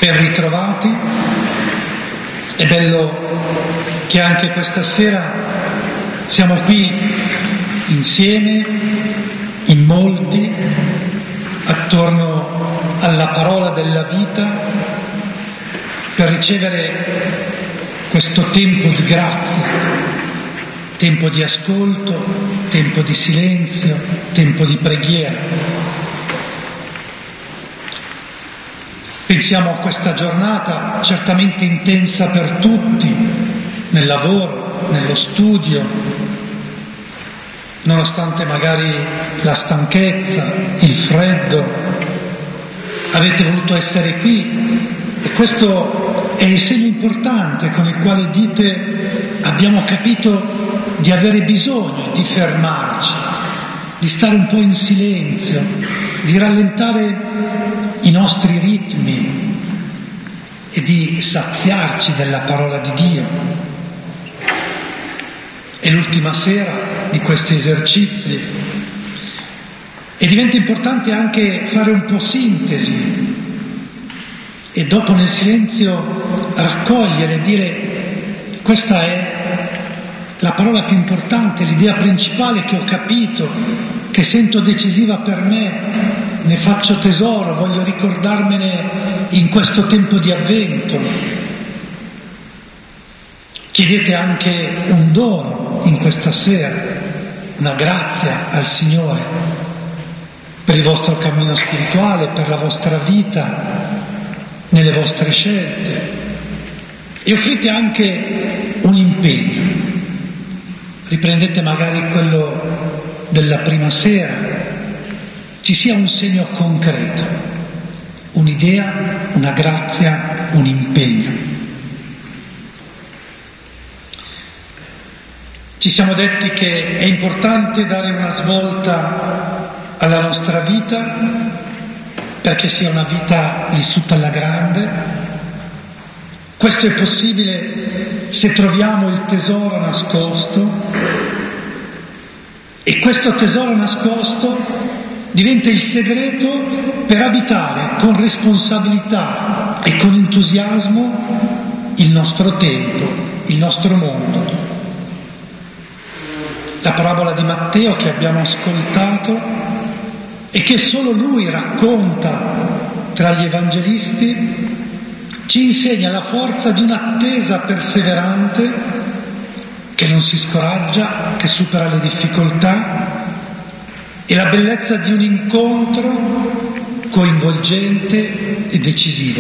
Ben ritrovati, è bello che anche questa sera siamo qui insieme, in molti, attorno alla parola della vita, per ricevere questo tempo di grazia, tempo di ascolto, tempo di silenzio, tempo di preghiera. Pensiamo a questa giornata certamente intensa per tutti, nel lavoro, nello studio, nonostante magari la stanchezza, il freddo, avete voluto essere qui e questo è il segno importante con il quale dite: abbiamo capito di avere bisogno di fermarci, di stare un po' in silenzio, di rallentare i nostri ritmi e di saziarci della parola di Dio. È l'ultima sera di questi esercizi e diventa importante anche fare un po' sintesi e dopo nel silenzio raccogliere e dire: questa è la parola più importante, l'idea principale che ho capito, che sento decisiva per me, ne faccio tesoro, voglio ricordarmene in questo tempo di Avvento. Chiedete anche un dono in questa sera, una grazia al Signore per il vostro cammino spirituale, per la vostra vita, nelle vostre scelte, e offrite anche un impegno. Riprendete magari quello della prima sera, ci sia un segno concreto, un'idea, una grazia, un impegno. Ci siamo detti che è importante dare una svolta alla nostra vita perché sia una vita vissuta alla grande. Questo è possibile se troviamo il tesoro nascosto, e questo tesoro nascosto diventa il segreto per abitare con responsabilità e con entusiasmo il nostro tempo, il nostro mondo. La parabola di Matteo che abbiamo ascoltato e che solo lui racconta tra gli evangelisti ci insegna la forza di un'attesa perseverante che non si scoraggia, che supera le difficoltà, e la bellezza di un incontro coinvolgente e decisivo.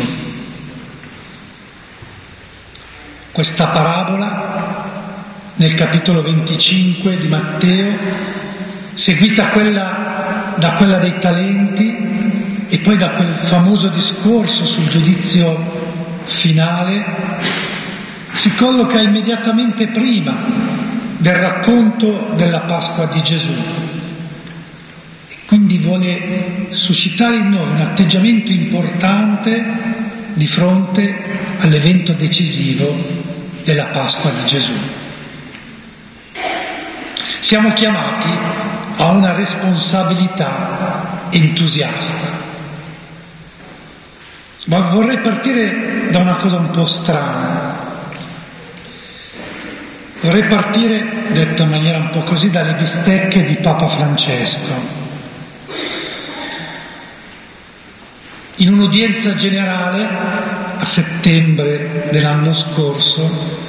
Questa parabola, nel capitolo 25 di Matteo, seguita da quella dei talenti e poi da quel famoso discorso sul giudizio finale, si colloca immediatamente prima del racconto della Pasqua di Gesù. Quindi vuole suscitare in noi un atteggiamento importante di fronte all'evento decisivo della Pasqua di Gesù. Siamo chiamati a una responsabilità entusiasta. Ma vorrei partire da una cosa un po' strana. Vorrei partire, detto in maniera un po' così, dalle bistecche di Papa Francesco. In un'udienza generale a settembre dell'anno scorso,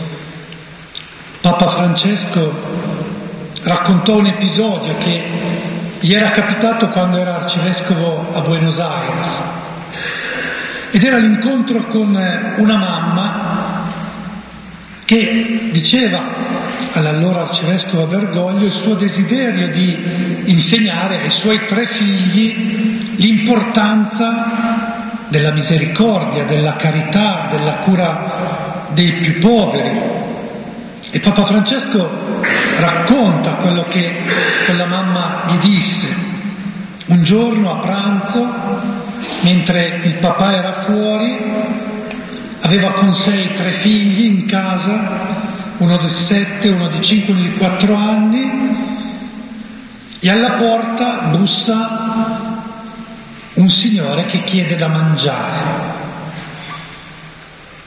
Papa Francesco raccontò un episodio che gli era capitato quando era arcivescovo a Buenos Aires, ed era l'incontro con una mamma che diceva all'allora arcivescovo Bergoglio il suo desiderio di insegnare ai suoi 3 figli l'importanza della misericordia, della carità, della cura dei più poveri. E Papa Francesco racconta quello che quella mamma gli disse. Un giorno a pranzo, mentre il papà era fuori, aveva con sé i 3 figli in casa, uno di 7, uno di 5, uno di 4 anni, e alla porta bussa un signore che chiede da mangiare.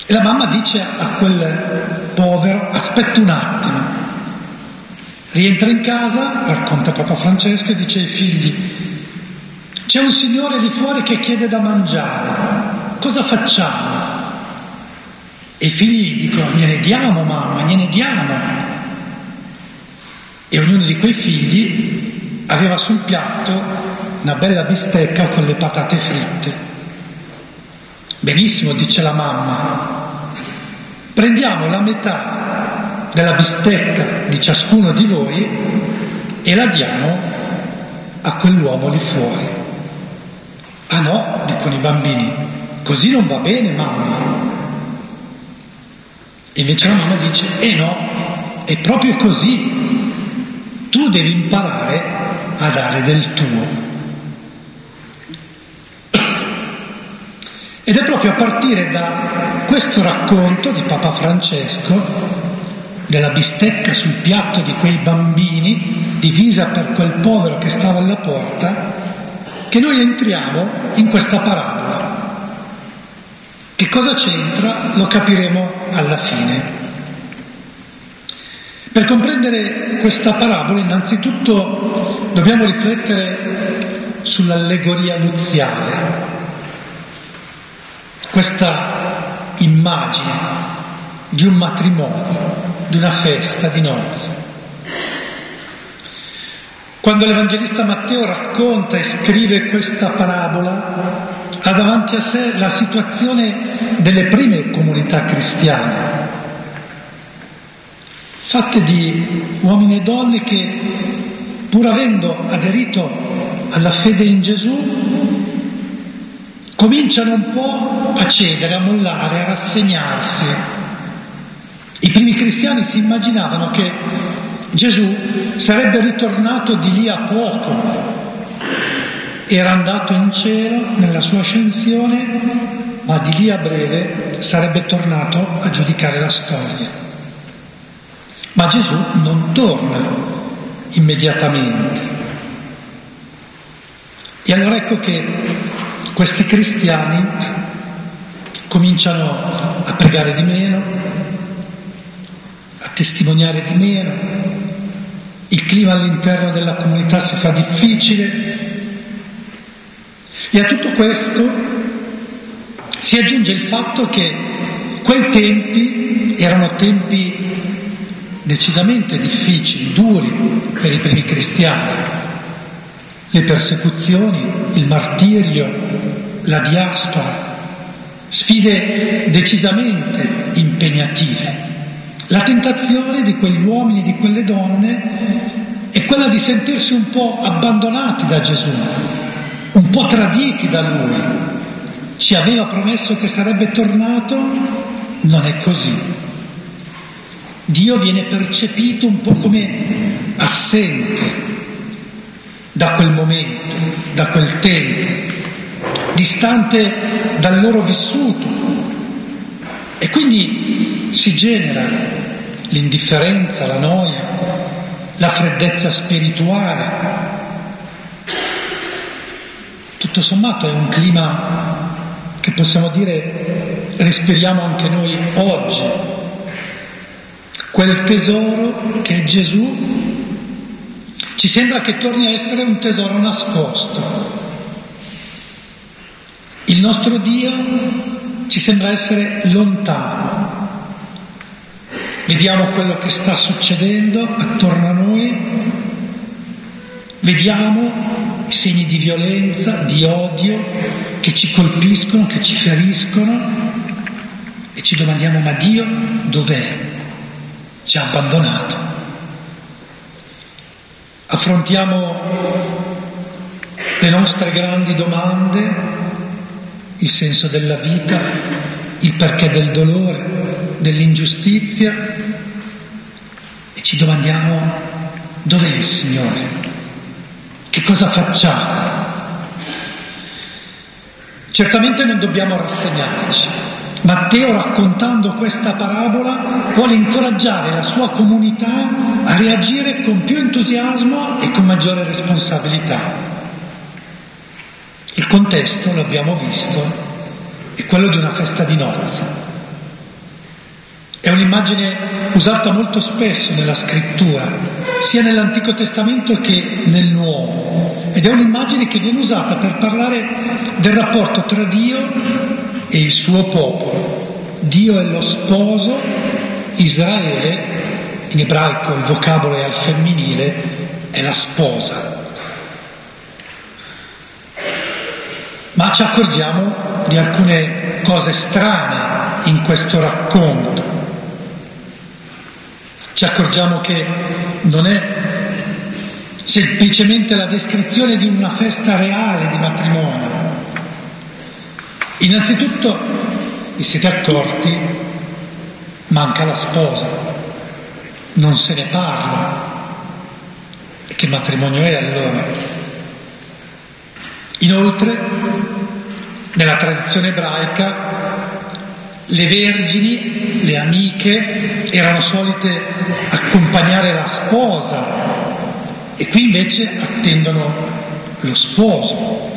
E la mamma dice a quel povero: aspetta un attimo. Rientra in casa, racconta Papa Francesco e dice ai figli: c'è un signore lì fuori che chiede da mangiare, cosa facciamo? E i figli dicono: gliene diamo mamma, gliene diamo. E ognuno di quei figli aveva sul piatto una bella bistecca con le patate fritte. Benissimo, dice la mamma, prendiamo la metà della bistecca di ciascuno di voi e la diamo a quell'uomo lì fuori. Ah no, dicono i bambini, così non va bene mamma. E invece la mamma dice: no, è proprio così, tu devi imparare a dare del tuo. Ed è proprio a partire da questo racconto di Papa Francesco, della bistecca sul piatto di quei bambini, divisa per quel povero che stava alla porta, che noi entriamo in questa parabola. Che cosa c'entra? Lo capiremo alla fine. Per comprendere questa parabola, innanzitutto dobbiamo riflettere sull'allegoria nuziale, questa immagine di un matrimonio, di una festa di nozze. Quando l'Evangelista Matteo racconta e scrive questa parabola, ha davanti a sé la situazione delle prime comunità cristiane, fatte di uomini e donne che, pur avendo aderito alla fede in Gesù, cominciano un po' a cedere, a mollare, a rassegnarsi. I primi cristiani si immaginavano che Gesù sarebbe ritornato di lì a poco, era andato in cielo nella sua ascensione, ma di lì a breve sarebbe tornato a giudicare la storia. Ma Gesù non torna immediatamente. E allora ecco che questi cristiani cominciano a pregare di meno, a testimoniare di meno, il clima all'interno della comunità si fa difficile, e a tutto questo si aggiunge il fatto che quei tempi erano tempi decisamente difficili, duri per i primi cristiani. Le persecuzioni, il martirio, la diaspora, sfide decisamente impegnative. La tentazione di quegli uomini, di quelle donne, è quella di sentirsi un po' abbandonati da Gesù, un po' traditi da Lui. Ci aveva promesso che sarebbe tornato, non è così. Dio viene percepito un po' come assente da quel momento, da quel tempo, distante dal loro vissuto. E quindi si genera l'indifferenza, la noia, la freddezza spirituale. Tutto sommato è un clima che possiamo dire respiriamo anche noi oggi. Quel tesoro che è Gesù ci sembra che torni a essere un tesoro nascosto. Il nostro Dio ci sembra essere lontano. Vediamo quello che sta succedendo attorno a noi, vediamo i segni di violenza, di odio che ci colpiscono, che ci feriscono e ci domandiamo: ma Dio dov'è? Ci ha abbandonato. Affrontiamo le nostre grandi domande, il senso della vita, il perché del dolore, dell'ingiustizia, e ci domandiamo: dov'è il Signore? Che cosa facciamo? Certamente non dobbiamo rassegnarci. Matteo, raccontando questa parabola, vuole incoraggiare la sua comunità a reagire con più entusiasmo e con maggiore responsabilità. Il contesto, lo abbiamo visto, è quello di una festa di nozze. È un'immagine usata molto spesso nella scrittura, sia nell'Antico Testamento che nel Nuovo, ed è un'immagine che viene usata per parlare del rapporto tra Dio e il suo popolo. Dio è lo sposo, Israele, in ebraico il vocabolo è al femminile, è la sposa. Ma ci accorgiamo di alcune cose strane in questo racconto. Ci accorgiamo che non è semplicemente la descrizione di una festa reale di matrimonio. Innanzitutto, vi siete accorti, manca la sposa, non se ne parla. E che matrimonio è allora? Inoltre, nella tradizione ebraica, le vergini, le amiche, erano solite accompagnare la sposa e qui invece attendono lo sposo.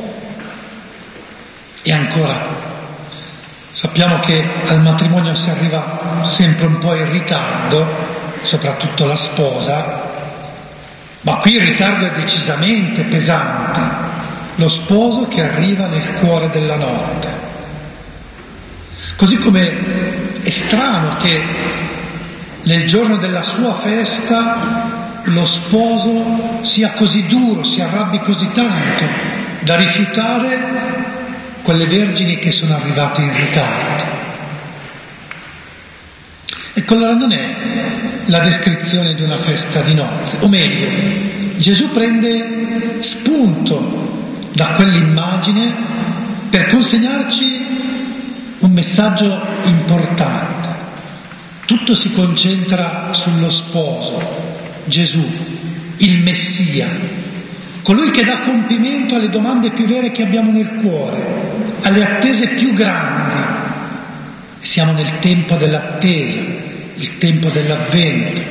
E ancora, sappiamo che al matrimonio si arriva sempre un po' in ritardo, soprattutto la sposa, ma qui il ritardo è decisamente pesante, lo sposo che arriva nel cuore della notte. Così come è strano che nel giorno della sua festa lo sposo sia così duro, si arrabbi così tanto da rifiutare quelle vergini che sono arrivate in ritardo. Ecco, allora non è la descrizione di una festa di nozze, o meglio, Gesù prende spunto da quell'immagine per consegnarci un messaggio importante. Tutto si concentra sullo sposo, Gesù, il Messia, colui che dà compimento alle domande più vere che abbiamo nel cuore, alle attese più grandi. Siamo nel tempo dell'attesa, il tempo dell'avvento.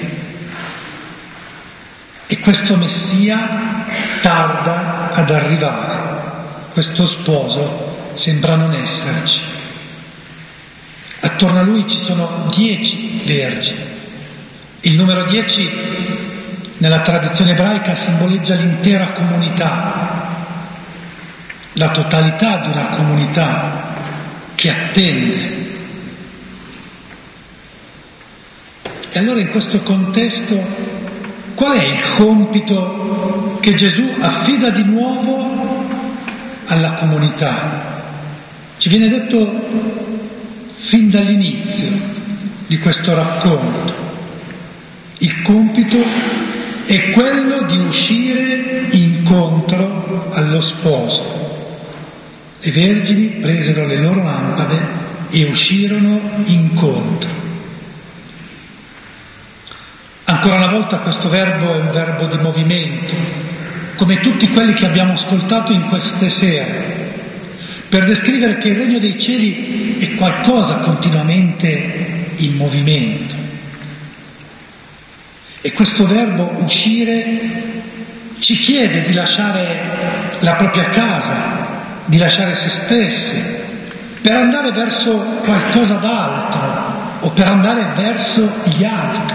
E questo Messia tarda ad arrivare. Questo sposo sembra non esserci. Attorno a lui ci sono 10 vergini. Il numero 10 nella tradizione ebraica simboleggia l'intera comunità, la totalità di una comunità che attende. E allora in questo contesto qual è il compito che Gesù affida di nuovo alla comunità? Ci viene detto fin dall'inizio di questo racconto. Il compito è quello di uscire incontro allo sposo. Le vergini presero le loro lampade e uscirono incontro. Ancora una volta questo verbo è un verbo di movimento, come tutti quelli che abbiamo ascoltato in queste sere, per descrivere che il regno dei cieli è qualcosa continuamente in movimento. E questo verbo uscire ci chiede di lasciare la propria casa, di lasciare se stessi, per andare verso qualcosa d'altro o per andare verso gli altri.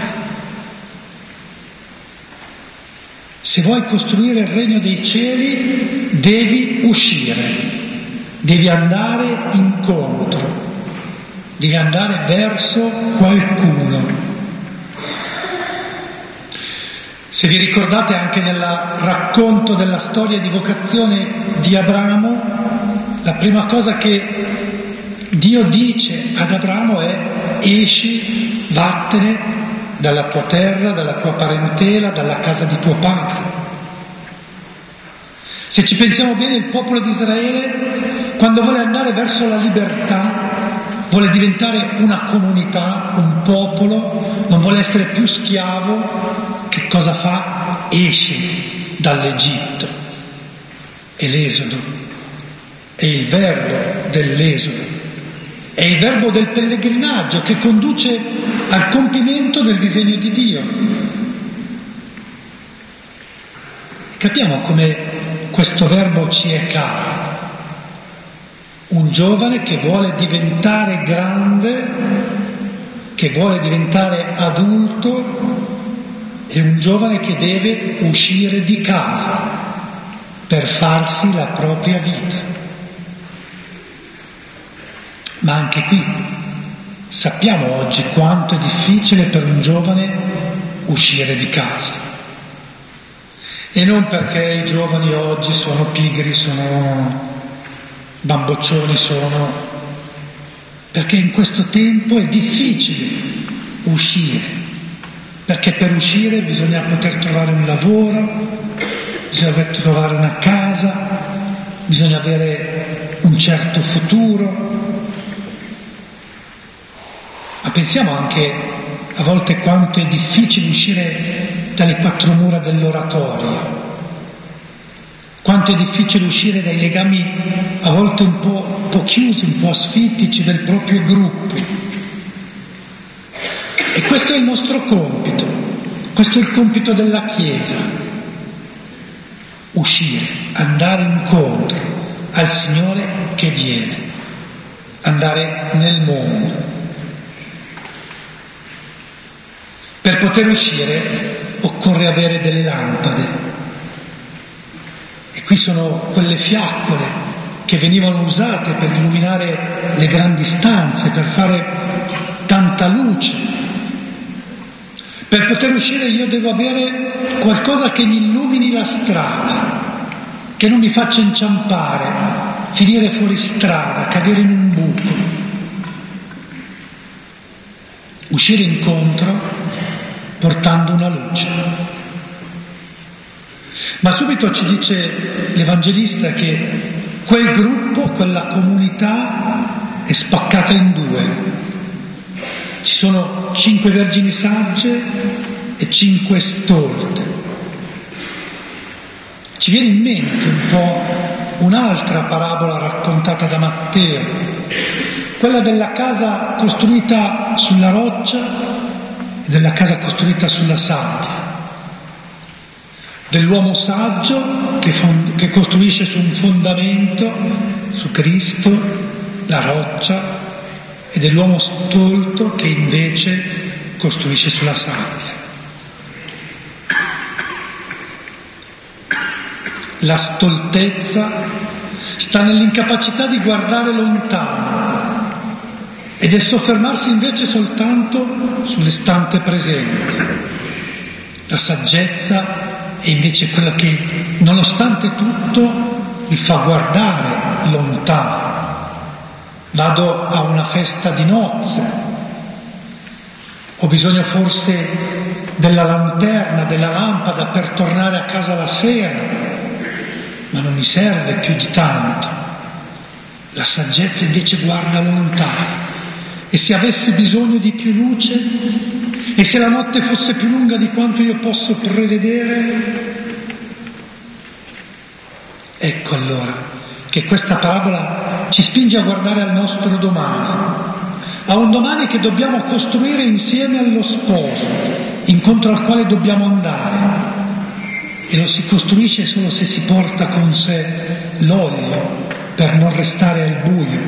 Se vuoi costruire il regno dei cieli, devi uscire. Devi andare incontro, devi andare verso qualcuno. Se vi ricordate anche nel racconto della storia di vocazione di Abramo, la prima cosa che Dio dice ad Abramo è: esci, vattene dalla tua terra, dalla tua parentela, dalla casa di tuo padre. Se ci pensiamo bene, il popolo di Israele, quando vuole andare verso la libertà, vuole diventare una comunità, un popolo, non vuole essere più schiavo, che cosa fa? Esce dall'Egitto. È l'esodo, è il verbo dell'esodo, è il verbo del pellegrinaggio che conduce al compimento del disegno di Dio. Capiamo come questo verbo ci è caro. Un giovane che vuole diventare grande che vuole diventare adulto è un giovane che deve uscire di casa per farsi la propria vita. Ma anche qui sappiamo oggi quanto è difficile per un giovane uscire di casa. E non perché i giovani oggi sono pigri, sono bamboccioni, perché in questo tempo è difficile uscire, perché per uscire bisogna poter trovare un lavoro, bisogna poter trovare una casa, bisogna avere un certo futuro. Ma pensiamo anche a volte quanto è difficile uscire dalle quattro mura dell'oratorio, quanto è difficile uscire dai legami a volte un po' chiusi, un po' asfittici del proprio gruppo. E questo è il nostro compito, questo è il compito della Chiesa: uscire, andare incontro al Signore che viene, andare nel mondo. Per poter uscire occorre avere delle lampade. E qui sono quelle fiaccole che venivano usate per illuminare le grandi stanze, per fare tanta luce. Per poter uscire io devo avere qualcosa che mi illumini la strada, che non mi faccia inciampare, finire fuori strada, cadere in un buco. Uscire incontro portando una luce. Ma subito ci dice l'Evangelista che quel gruppo, quella comunità è spaccata in due. Ci sono 5 vergini sagge e 5 stolte. Ci viene in mente un po' un'altra parabola raccontata da Matteo, quella della casa costruita sulla roccia e della casa costruita sulla sabbia, dell'uomo saggio che costruisce su un fondamento, su Cristo, la roccia, e dell'uomo stolto che invece costruisce sulla sabbia. La stoltezza sta nell'incapacità di guardare lontano e del soffermarsi invece soltanto sull'istante presente. La saggezza è invece quella che, nonostante tutto, mi fa guardare lontano. Vado a una festa di nozze, ho bisogno forse della lanterna, della lampada per tornare a casa la sera, ma non mi serve più di tanto. La saggezza invece guarda lontano. E se avessi bisogno di più luce, e se la notte fosse più lunga di quanto io posso prevedere, ecco allora che questa parabola ci spinge a guardare al nostro domani, a un domani che dobbiamo costruire insieme allo sposo, incontro al quale dobbiamo andare. E lo si costruisce solo se si porta con sé l'olio per non restare al buio.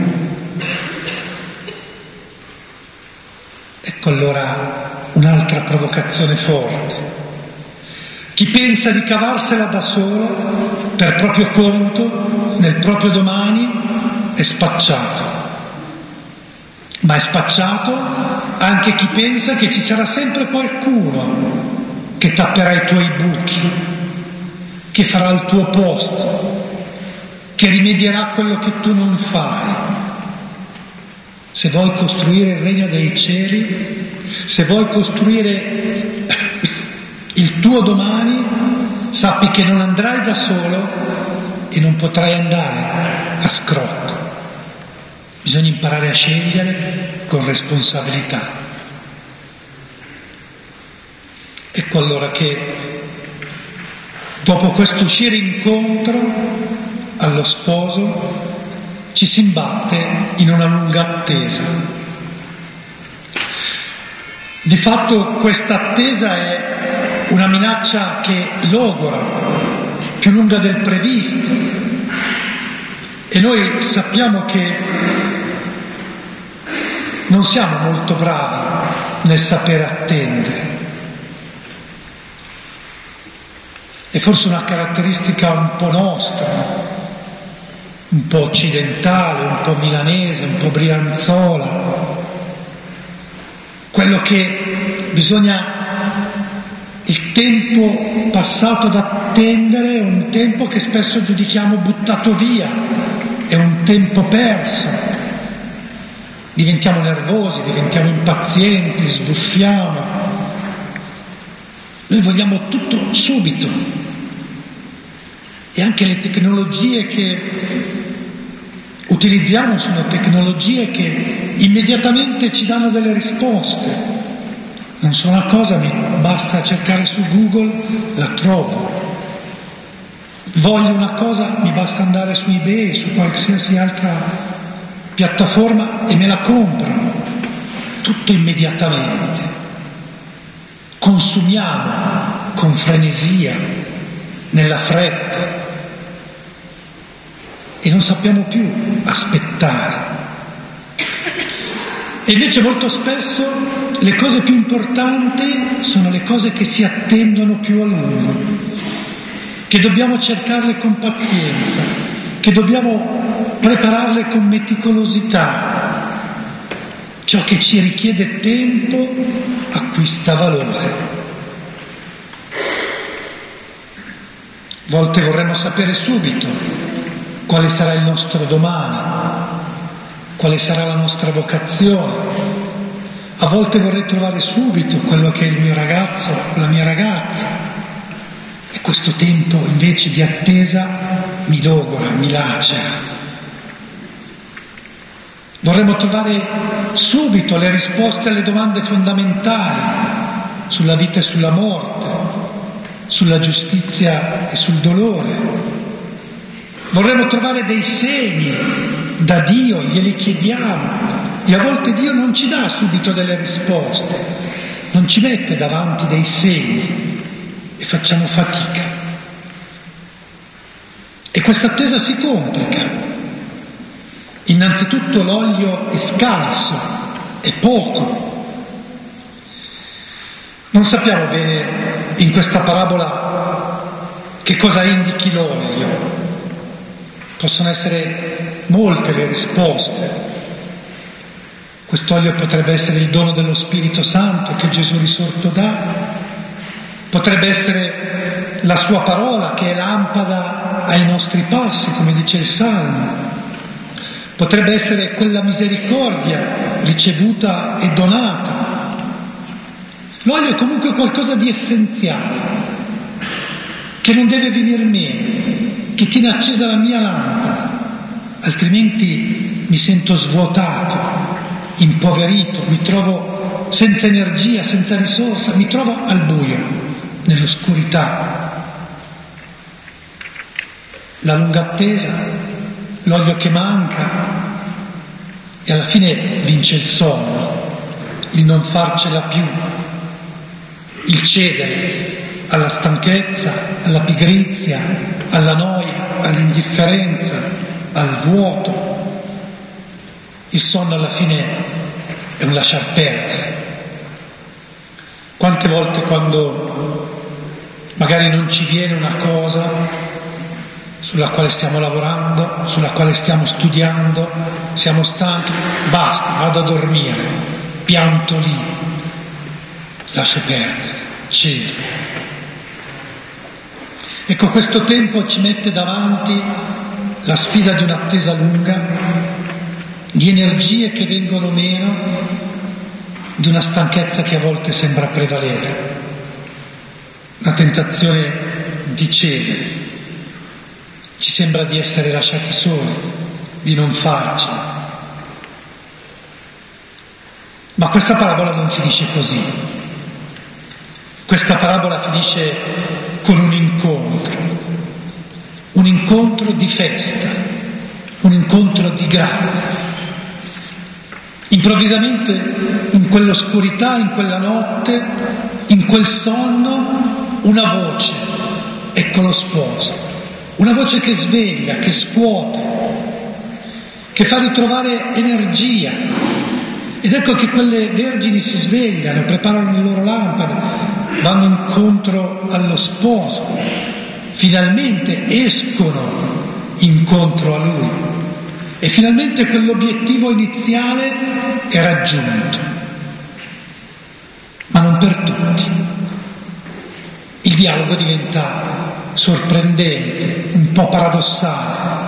Ecco allora un'altra provocazione forte. Chi pensa di cavarsela da solo, per proprio conto, nel proprio domani, è spacciato. Ma è spacciato anche chi pensa che ci sarà sempre qualcuno che tapperà i tuoi buchi, che farà il tuo posto, che rimedierà quello che tu non fai. Se vuoi costruire il regno dei cieli, se vuoi costruire il tuo domani, sappi che non andrai da solo e non potrai andare a scrocco. Bisogna imparare a scegliere con responsabilità. Ecco allora che dopo questo uscire incontro allo sposo ci si imbatte in una lunga attesa. Di fatto questa attesa è una minaccia che logora, più lunga del previsto, e noi sappiamo che non siamo molto bravi nel sapere attendere. È forse una caratteristica un po' nostra, un po' occidentale, un po' milanese, un po' brianzola. Quello che bisogna, il tempo passato ad attendere è un tempo che spesso giudichiamo buttato via, è un tempo perso. Diventiamo nervosi, diventiamo impazienti, sbuffiamo. Noi vogliamo tutto subito. E anche le tecnologie che utilizziamo sono tecnologie che immediatamente ci danno delle risposte. Non so una cosa, mi basta cercare su Google, la trovo. Voglio una cosa, mi basta andare su eBay, su qualsiasi altra piattaforma e me la compro. Tutto immediatamente. Consumiamo con frenesia, nella fretta. E non sappiamo più aspettare. E invece molto spesso le cose più importanti sono le cose che si attendono più a lungo, che dobbiamo cercarle con pazienza, che dobbiamo prepararle con meticolosità. Ciò che ci richiede tempo acquista valore. A volte vorremmo sapere subito quale sarà il nostro domani, quale sarà la nostra vocazione. A volte vorrei trovare subito quello che è il mio ragazzo, la mia ragazza. E questo tempo invece di attesa mi logora, mi lacera. Vorremmo trovare subito le risposte alle domande fondamentali sulla vita e sulla morte, sulla giustizia e sul dolore. Vorremmo trovare dei segni da Dio, glieli chiediamo, e a volte Dio non ci dà subito delle risposte, non ci mette davanti dei segni e facciamo fatica. E questa attesa si complica. Innanzitutto l'olio è scarso, è poco. Non sappiamo bene in questa parabola che cosa indichi l'olio. Possono essere molte le risposte. Quest'olio potrebbe essere il dono dello Spirito Santo che Gesù risorto dà, potrebbe essere la sua parola che è lampada ai nostri passi, come dice il Salmo, potrebbe essere quella misericordia ricevuta e donata. L'olio è comunque qualcosa di essenziale, che non deve venir meno, che tiene accesa la mia lampada, altrimenti mi sento svuotato, impoverito, mi trovo senza energia, senza risorsa, mi trovo al buio, nell'oscurità. La lunga attesa, l'olio che manca e alla fine vince il sonno, il non farcela più, il cedere alla stanchezza, alla pigrizia, alla noia, all'indifferenza, al vuoto. Il sonno alla fine è un lasciar perdere. Quante volte quando magari non ci viene una cosa sulla quale stiamo lavorando, sulla quale stiamo studiando, siamo stanchi, basta, vado a dormire, pianto lì, lascio perdere, cedo. Ecco, questo tempo ci mette davanti la sfida di un'attesa lunga, di energie che vengono meno, di una stanchezza che a volte sembra prevalere, una tentazione di cedere. Ci sembra di essere lasciati soli, di non farcela. Ma questa parabola non finisce così. Questa parabola finisce con un incontro di festa, un incontro di grazia. Improvvisamente in quell'oscurità, in quella notte, in quel sonno, una voce, ecco lo sposo. Una voce che sveglia, che scuote, che fa ritrovare energia, Ed ecco che quelle vergini si svegliano, preparano le loro lampade, vanno incontro allo sposo, finalmente escono incontro a lui e finalmente quell'obiettivo iniziale è raggiunto, ma non per tutti. Il dialogo diventa sorprendente, un po' paradossale.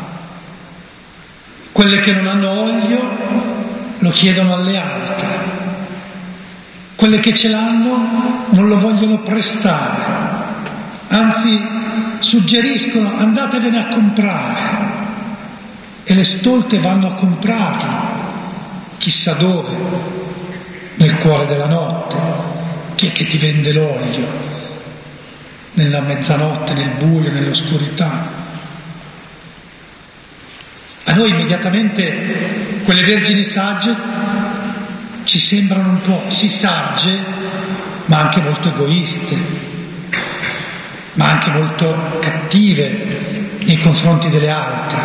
Quelle che non hanno olio lo chiedono alle altre, quelle che ce l'hanno non lo vogliono prestare, anzi suggeriscono andatevene a comprare, e le stolte vanno a comprarlo, chissà dove, nel cuore della notte. Chi è che ti vende l'olio? Nella mezzanotte, nel buio, nell'oscurità. A noi immediatamente quelle vergini sagge ci sembrano un po', sì, sagge, ma anche molto egoiste, ma anche molto cattive nei confronti delle altre.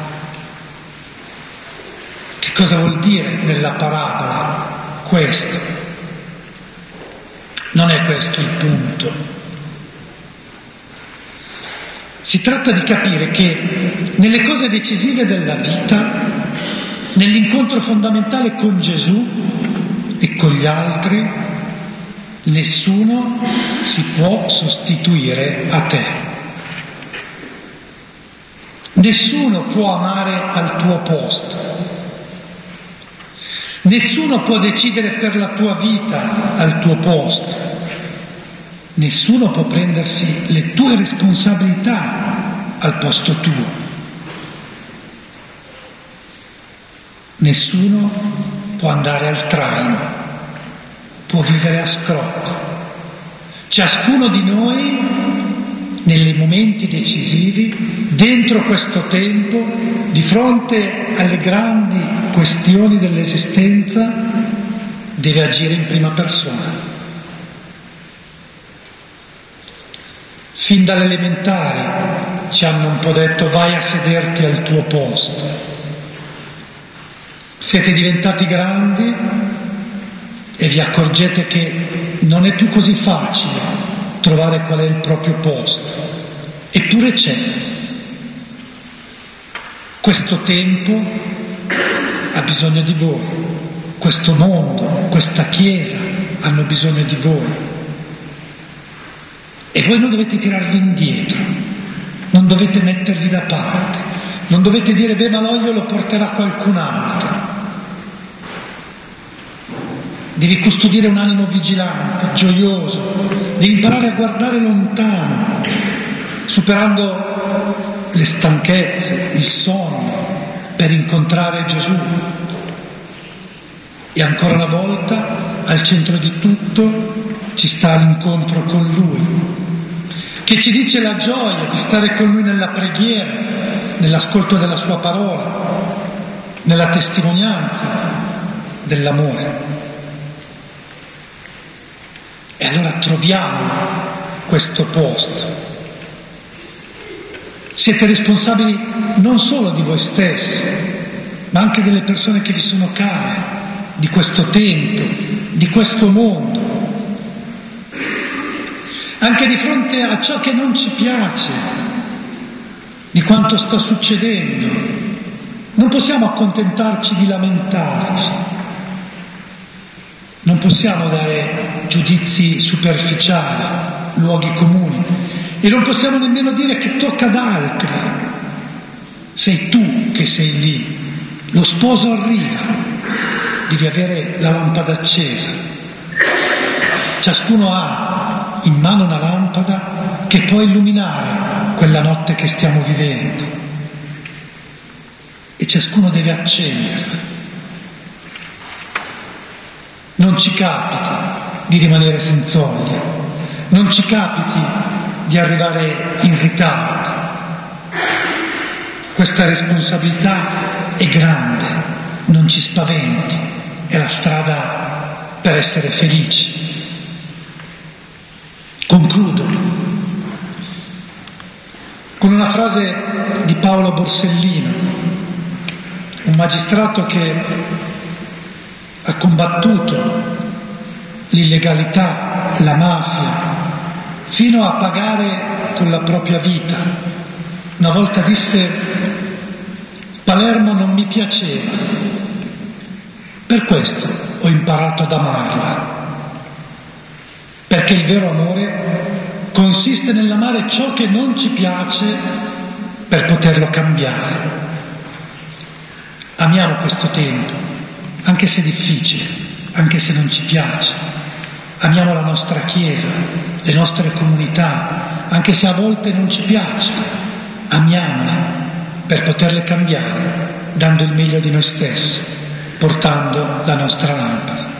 Che cosa vuol dire nella parabola questo? Non è questo il punto. Si tratta di capire che nelle cose decisive della vita, nell'incontro fondamentale con Gesù e con gli altri, nessuno si può sostituire a te. Nessuno può amare al tuo posto. Nessuno può decidere per la tua vita al tuo posto. Nessuno può prendersi le tue responsabilità al posto tuo. Nessuno può andare al traino, può vivere a scrocco. Ciascuno di noi, nei momenti decisivi, dentro questo tempo, di fronte alle grandi questioni dell'esistenza, deve agire in prima persona. Fin dalle elementari ci hanno un po' detto vai a sederti al tuo posto. Siete diventati grandi e vi accorgete che non è più così facile trovare qual è il proprio posto. Eppure c'è. Questo tempo ha bisogno di voi, questo mondo, questa Chiesa hanno bisogno di voi. E voi non dovete tirarvi indietro, non dovete mettervi da parte, non dovete dire beh ma l'olio lo porterà qualcun altro. Devi custodire un animo vigilante, gioioso, devi imparare a guardare lontano, superando le stanchezze, il sonno, per incontrare Gesù. E ancora una volta, al centro di tutto, ci sta l'incontro con Lui, che ci dice la gioia di stare con Lui nella preghiera, nell'ascolto della Sua parola, nella testimonianza dell'amore. E allora troviamo questo posto. Siete responsabili non solo di voi stessi, ma anche delle persone che vi sono care, di questo tempo, di questo mondo. Anche di fronte a ciò che non ci piace, di quanto sta succedendo, non possiamo accontentarci di lamentarci, non possiamo dare giudizi superficiali, luoghi comuni, e non possiamo nemmeno dire che tocca ad altri. Sei tu che sei lì, lo sposo arriva, devi avere la lampada accesa. Ciascuno ha in mano una lampada che può illuminare quella notte che stiamo vivendo, e ciascuno deve accenderla. Non ci capiti di rimanere senza olio, non ci capiti di arrivare in ritardo. Questa responsabilità è grande, non ci spaventi, è la strada per essere felici. Concludo con una frase di Paolo Borsellino, un magistrato che ha combattuto l'illegalità, la mafia, fino a pagare con la propria vita. Una volta disse: Palermo non mi piaceva, per questo ho imparato ad amarla, perché il vero amore consiste nell'amare ciò che non ci piace per poterlo cambiare. Amiamo questo tempo, anche se è difficile, anche se non ci piace. Amiamo la nostra Chiesa, le nostre comunità, anche se a volte non ci piace. Amiamola per poterle cambiare, dando il meglio di noi stessi, portando la nostra lampada.